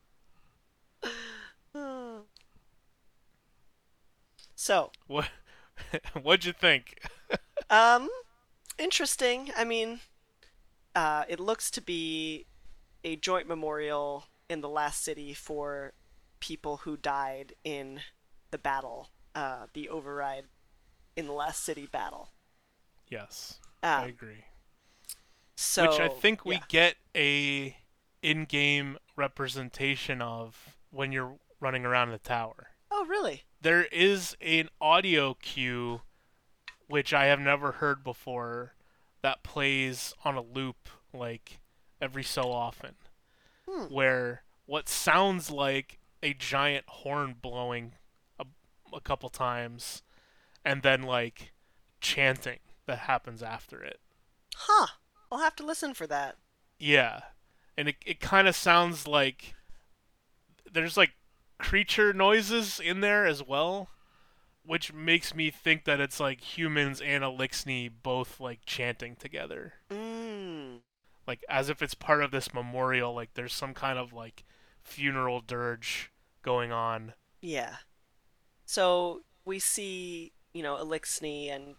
So. What'd you think? Interesting. I mean, it looks to be a joint memorial in the last city for people who died in the battle, the override in the last city battle. Yes, I agree. So, which I think we get a in-game representation of when you're running around the tower. Oh, really? There is an audio cue, which I have never heard before, that plays on a loop like every so often, where what sounds like a giant horn blowing a couple times, and then like chanting that happens after it. Huh. I'll have to listen for that. Yeah. And it kind of sounds like there's like creature noises in there as well, which makes me think that it's like humans and Elixni both like chanting together. Like as if it's part of this memorial, like there's some kind of like funeral dirge going on. Yeah. So we see, Elixni and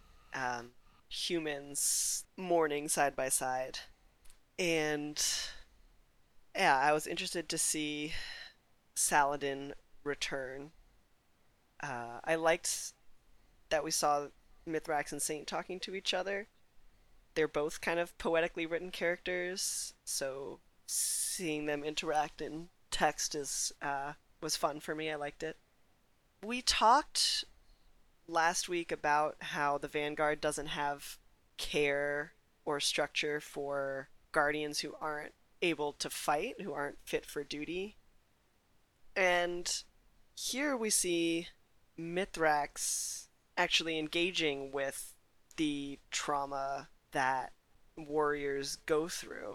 humans mourning side by side. And yeah, I was interested to see Saladin return. I liked that we saw Mithrax and Saint talking to each other. They're both kind of poetically written characters, so seeing them interact in text was fun for me. I liked it. We talked last week about how the Vanguard doesn't have care or structure for Guardians who aren't able to fight, who aren't fit for duty. And here we see Mithrax actually engaging with the trauma that warriors go through.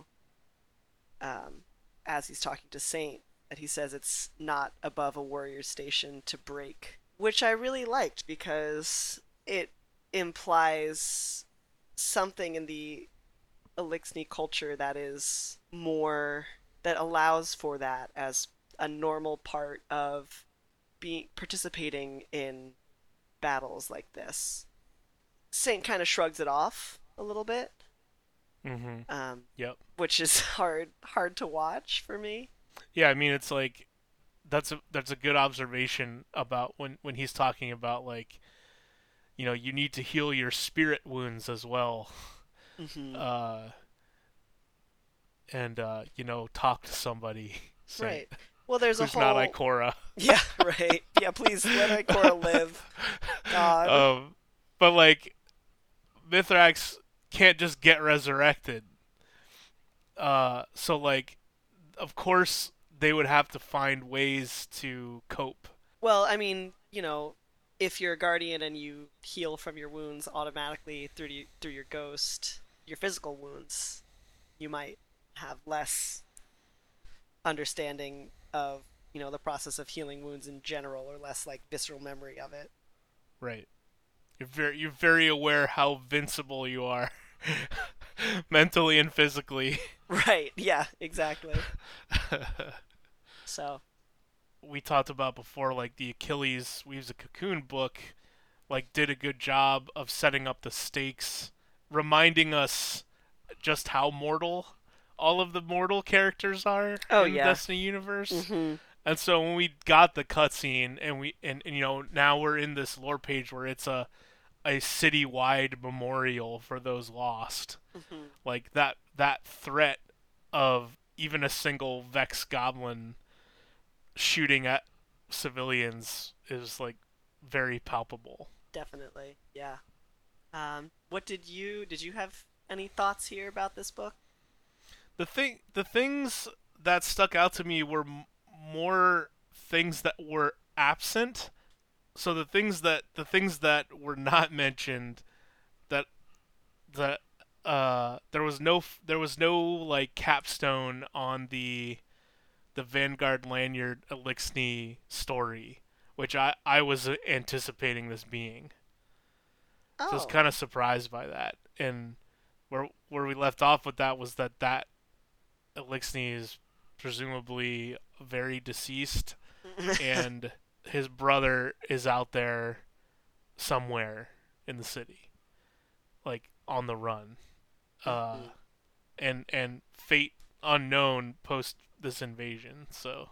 As he's talking to Saint, that he says it's not above a warrior's station to break, which I really liked because it implies something in the Elixni culture that allows for that as a normal part of participating in battles like this. Saint kind of shrugs it off a little bit. Yep. Which is hard to watch for me. Yeah, I mean it's like that's a good observation about when he's talking about like you need to heal your spirit wounds as well. Mm-hmm. And talk to somebody. Say, Right. Well, there's a who's not whole. Ikora. Yeah. Right. Yeah. Please let Ikora live. God. But like Mithrax can't just get resurrected. So like, of course they would have to find ways to cope. Well, I mean, if you're a guardian and you heal from your wounds automatically through your ghost, your physical wounds, you might have less understanding of the process of healing wounds in general, or less like visceral memory of it. Right. You're very aware how invincible you are, mentally and physically. Right. Yeah. Exactly. So. We talked about before, like the Achilles Weaves a Cocoon book, like did a good job of setting up the stakes, reminding us just how mortal all of the mortal characters are in the Destiny universe. Mm-hmm. And so when we got the cutscene and now we're in this lore page where it's a citywide memorial for those lost. Mm-hmm. Like that threat of even a single Vex goblin shooting at civilians is like very palpable. Definitely. Yeah. What did you have any thoughts here about this book? The things that stuck out to me were more things that were absent. So the things that were not mentioned, that there was no like capstone on the Vanguard Lanyard Elixni story, which I was anticipating this being. Oh. So I was kind of surprised by that. And where we left off with that was that Elixni is presumably very deceased, and his brother is out there somewhere in the city, like on the run, and fate unknown post this invasion. So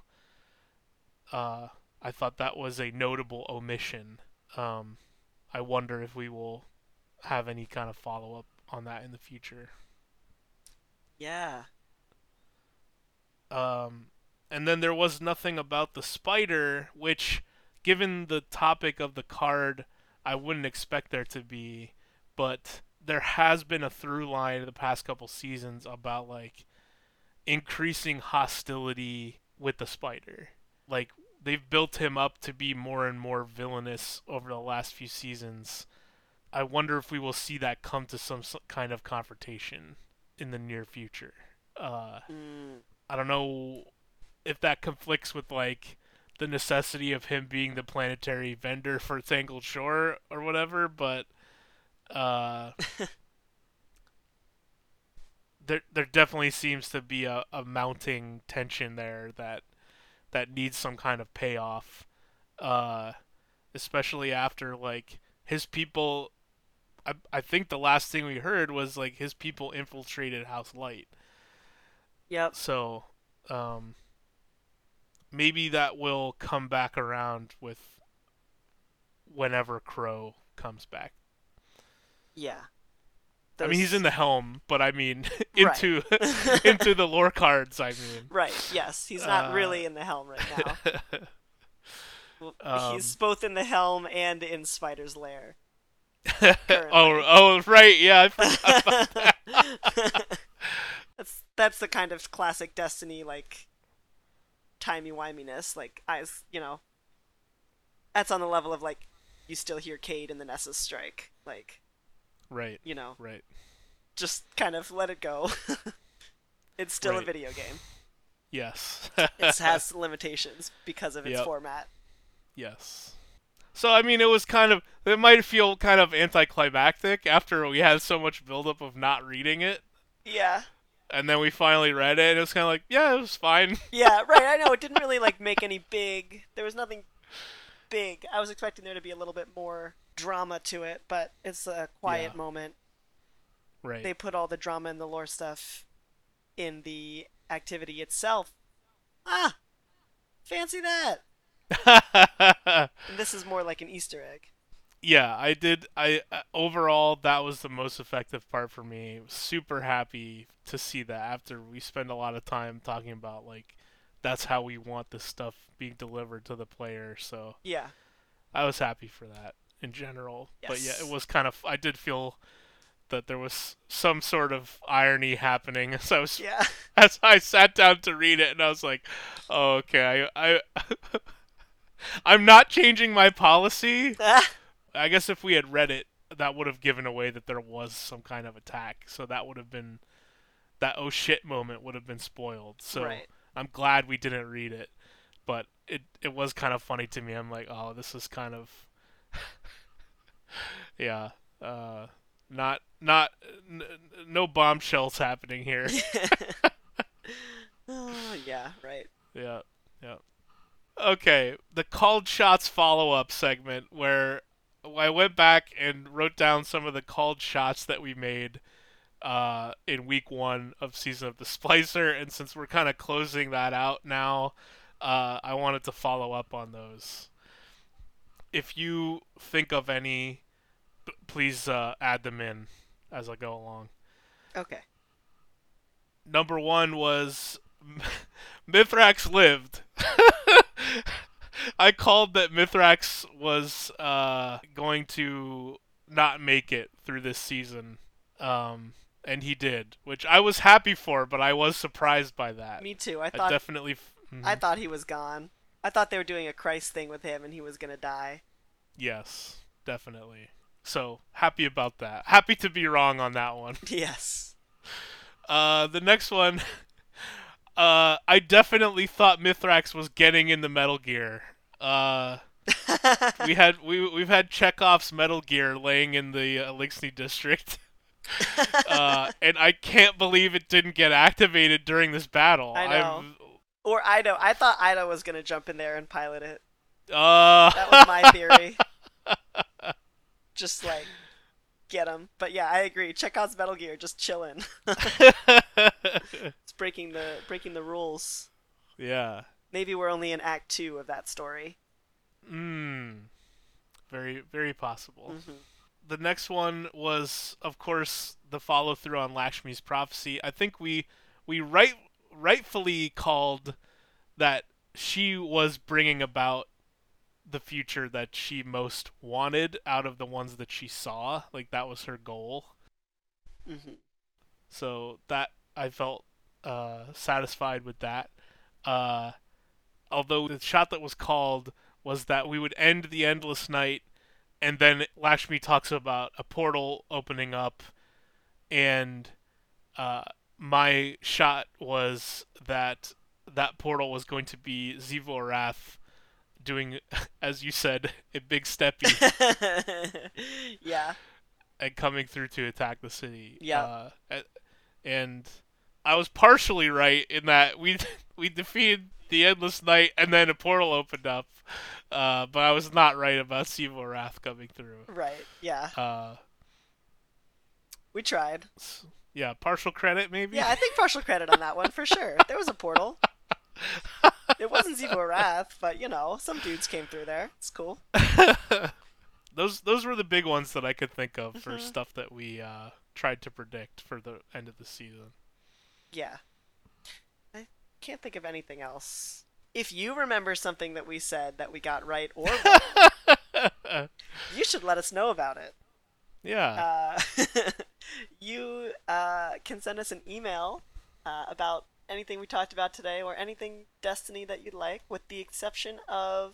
I thought that was a notable omission. I wonder if we will have any kind of follow up on that in the future. Yeah. And then there was nothing about the spider, which, given the topic of the card, I wouldn't expect there to be. But there has been a through line in the past couple seasons about like increasing hostility with the spider. Like they've built him up to be more and more villainous over the last few seasons. I wonder if we will see that come to some kind of confrontation in the near future. I don't know if that conflicts with like the necessity of him being the planetary vendor for Tangled Shore or whatever, but there definitely seems to be a mounting tension there that needs some kind of payoff, especially after like his people. I think the last thing we heard was like his people infiltrated House Light. Yep. So, maybe that will come back around with whenever Crow comes back. Yeah. I mean, he's in the helm, but I mean, into into the lore cards. I mean, right? Yes, he's not really in the helm right now. He's both in the helm and in Spider's lair. oh, right, yeah. I forgot about that. That's the kind of classic Destiny like timey-wiminess. Like that's on the level of like you still hear Cade in the Nessus strike. Like, right. Right. Just kind of let it go. It's still a video game. Yes. It has limitations because of its format. Yes. So, I mean, it might feel kind of anticlimactic after we had so much buildup of not reading it. Yeah. And then we finally read it, and it was kind of like, yeah, it was fine. Yeah, right, I know, it didn't really, like, make any there was nothing big. I was expecting there to be a little bit more drama to it, but it's a quiet moment. Right. They put all the drama and the lore stuff in the activity itself. Ah! Fancy that! And this is more like an Easter egg. Yeah, I did. I overall that was the most effective part for me. Super happy to see that after we spend a lot of time talking about like that's how we want this stuff being delivered to the player. So Yeah. I was happy for that in general. But yeah, it Yes. was kind of. I did feel that there was some sort of irony happening Yeah. as I sat down to read it, and I was like, oh, okay, I'm not changing my policy. I guess if we had read it, that would have given away that there was some kind of attack. So that would have been that oh shit moment would have been spoiled. So Right. I'm glad we didn't read it, but it was kind of funny to me. I'm like, oh, this is kind of yeah, uh, not no bombshells happening here. Oh, yeah, right. Yeah, yeah. Okay, the called shots follow up segment where I went back and wrote down some of the called shots that we made in week 1 of Season of the Splicer, and since we're kind of closing that out now, I wanted to follow up on those. If you think of any, please add them in as I go along. Okay. Number 1 was Mithrax lived. I called that Mithrax was going to not make it through this season, and he did, which I was happy for, but I was surprised by that. Me too. I I thought definitely. I thought he was gone. I thought they were doing a Christ thing with him and he was gonna die. Yes, definitely. So happy about that. Happy to be wrong on that one. Yes. The next one, I definitely thought Mithrax was getting into Metal Gear. We've had Chekhov's Metal Gear laying in the Elixni district, and I can't believe it didn't get activated during this battle. I know. Or Ido. I thought Ido was gonna jump in there and pilot it. That was my theory. Just like get him. But yeah, I agree. Chekhov's Metal Gear just chilling. It's breaking the rules. Yeah. Maybe we're only in Act 2 of that story. Very, very possible. Mm-hmm. The next one was, of course, the follow through on Lakshmi's prophecy. I think we rightfully called that she was bringing about the future that she most wanted out of the ones that she saw. Like that was her goal. Mm-hmm. So that I felt satisfied with that. Although the shot that was called was that we would end the endless night, and then Lakshmi talks about a portal opening up, and my shot was that that portal was going to be Zivorath doing, as you said, a big steppy Yeah. and coming through to attack the city. Yeah. And I was partially right in that we defeated the Endless Night and then a portal opened up, but I was not right about Zivorath coming through. Right. Yeah. We tried. Yeah, partial credit maybe? Yeah, I think partial credit on that one for sure. There was a portal. It wasn't Zivorath, but you know, some dudes came through there. It's cool. Those were the big ones that I could think of for stuff that we tried to predict for the end of the season. Yeah. I can't think of anything else. If you remember something that we said that we got right or wrong, you should let us know about it. Yeah. You can send us an email about anything we talked about today or anything Destiny that you'd like, with the exception of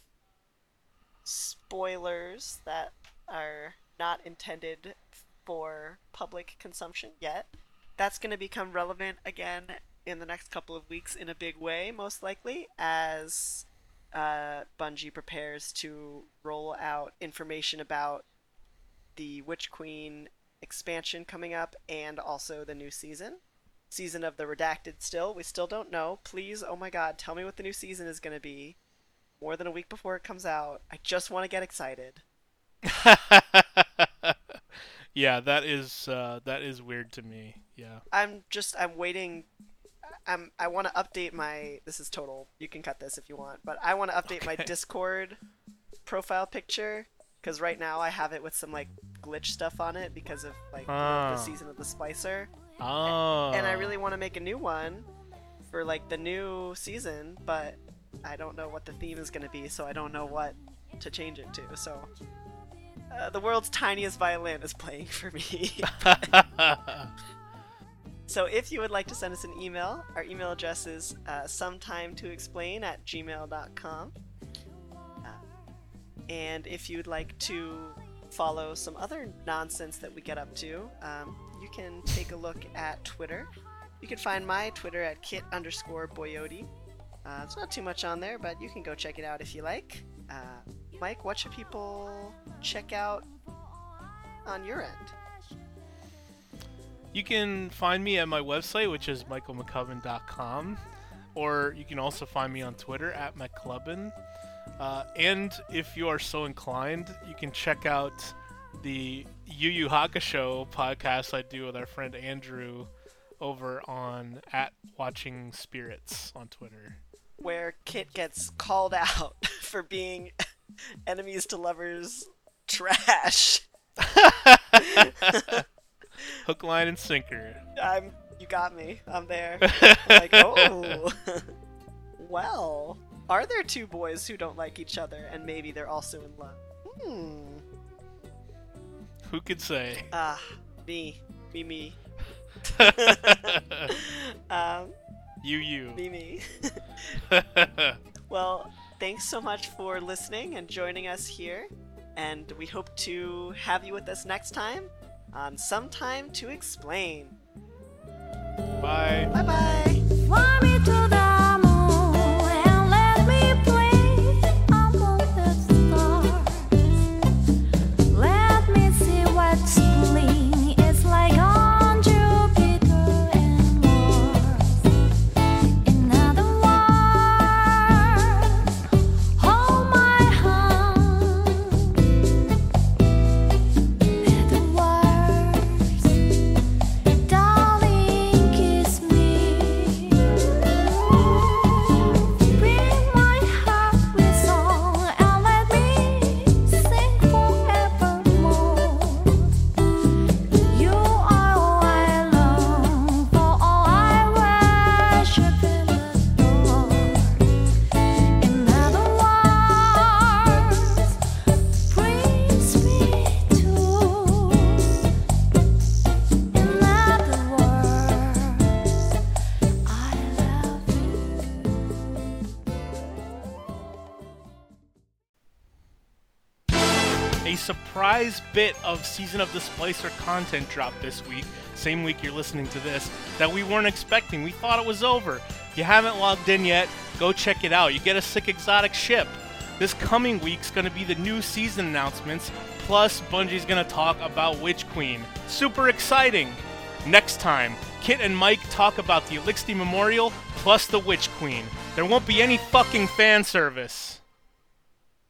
spoilers that are not intended for public consumption yet. That's going to become relevant again in the next couple of weeks in a big way, most likely, as Bungie prepares to roll out information about the Witch Queen expansion coming up and also the new season. Season of the Redacted still. We still don't know. Please, oh my god, tell me what the new season is going to be more than a week before it comes out. I just want to get excited. Yeah, that is weird to me. Yeah. I'm waiting. I want to update my, this is total, you can cut this if you want, but I want to update my Discord profile picture because right now I have it with some like glitch stuff on it because of like the season of the Splicer. Oh. And I really want to make a new one for like the new season, but I don't know what the theme is going to be, so I don't know what to change it to. So the world's tiniest violin is playing for me. So if you would like to send us an email, our email address is sometimetoexplain@gmail.com. And if you'd like to follow some other nonsense that we get up to, you can take a look at Twitter. You can find my Twitter at kit_boyote. It's not too much on there, but you can go check it out if you like. Mike, what should people check out on your end? You can find me at my website, which is michaelmccubbin.com, or you can also find me on Twitter at mcclubbin. And if you are so inclined, you can check out the Yu Yu Hakusho podcast I do with our friend Andrew over on @WatchingSpirits on Twitter, where Kit gets called out for being enemies to lovers trash. Hook, line, and sinker. You got me. I'm there. I'm like, oh. Well, are there two boys who don't like each other and maybe they're also in love? Who could say? Me. You. Me. Well, thanks so much for listening and joining us here, and we hope to have you with us next time on Sometime to Explain. Bye. Bye-bye. Fly me to the moon and let me play among the stars. Let me see what spring is like on Jupiter and Mars. In other words, hold my hand. Let the words, darling, kiss me. Bring my heart with song and let me sing forevermore. You are all I long for, all I worship and adore. In other words, brings me to. In other words, I love you. A surprise bit of Season of the Splicer content dropped this week, same week you're listening to this, that we weren't expecting. We thought it was over. If you haven't logged in yet, go check it out. You get a sick exotic ship. This coming week's going to be the new season announcements, plus Bungie's going to talk about Witch Queen. Super exciting! Next time, Kit and Mike talk about the Elixir Memorial plus the Witch Queen. There won't be any fucking fan service.